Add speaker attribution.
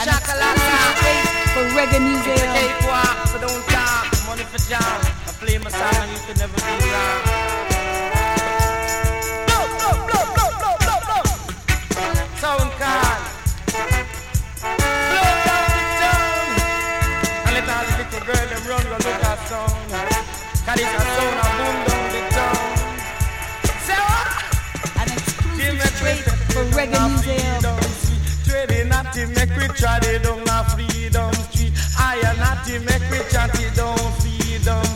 Speaker 1: For Reggae Museum.
Speaker 2: So don't talk, money for jam. I play my song and you can never be wrong. Sound card. Blow down the town. And let all the little girl them run go look at sound. Cause it's a sound and boom down the town. Say what?
Speaker 1: An exclusive straight for Reggae Museum.
Speaker 2: Trading at him, make we try it down a freedom street. I am not him, make we chant it down free.